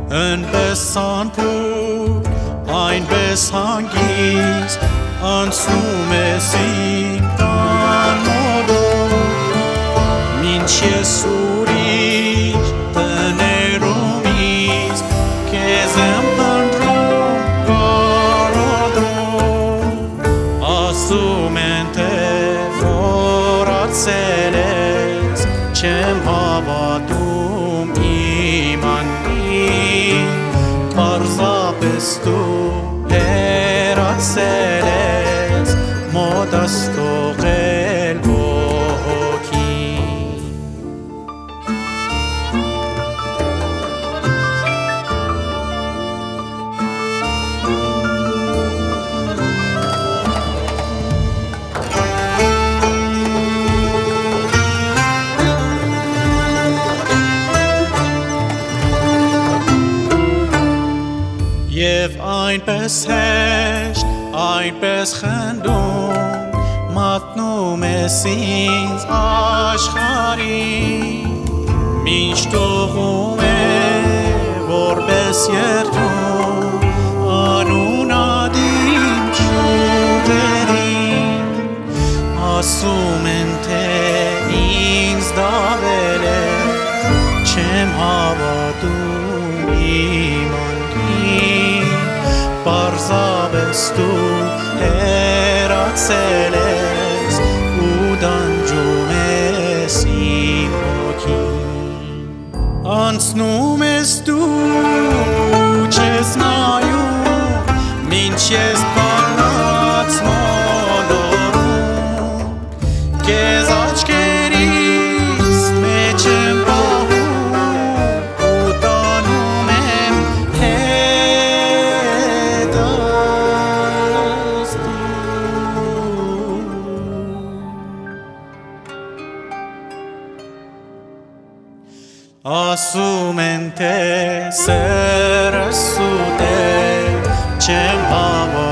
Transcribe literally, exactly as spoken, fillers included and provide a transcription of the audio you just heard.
Yn besan pur, ein besangis, ansum esim tan modo. Min chesurish tenerumis, kezem pandrum garodo. Asumente vorat seles, chem havadum imani. Parza bestu herat seles, modasto gelbo ki. Եվ այնպես հեշտ, այնպես խնդում, մատնում ես ինձ աշխարհին, մինչ տողում է որպես երդում, անունադիմ ճյուղերին, ասում են թե ինձ դավել ես, չեմ հավատում իմ Պարզապես դու հեռացել ես ու դանջում ես իմ հոգին Անցնում ես դու չես նայում մինչ ես բանած մոլորում Քեզ աչքերիս մեջ եմ պահում ու տանում եմ Ասում են թե սերը սուտ է, չեմ հավատում